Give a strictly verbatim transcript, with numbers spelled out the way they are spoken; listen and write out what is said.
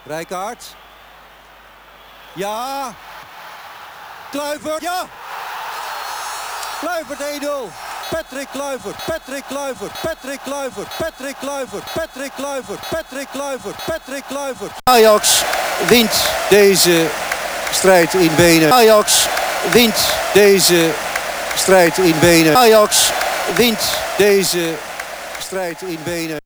Rijkaard. Ja. Kluivert. Ja. Kluivert één nul. Patrick Kluivert. Patrick Kluivert. Patrick Kluivert. Patrick Kluivert. Patrick Kluivert. Patrick Kluivert. Patrick Kluivert. Ajax wint deze strijd in Wenen. Ajax wint deze strijd in Wenen. Ajax wint deze strijd in Wenen.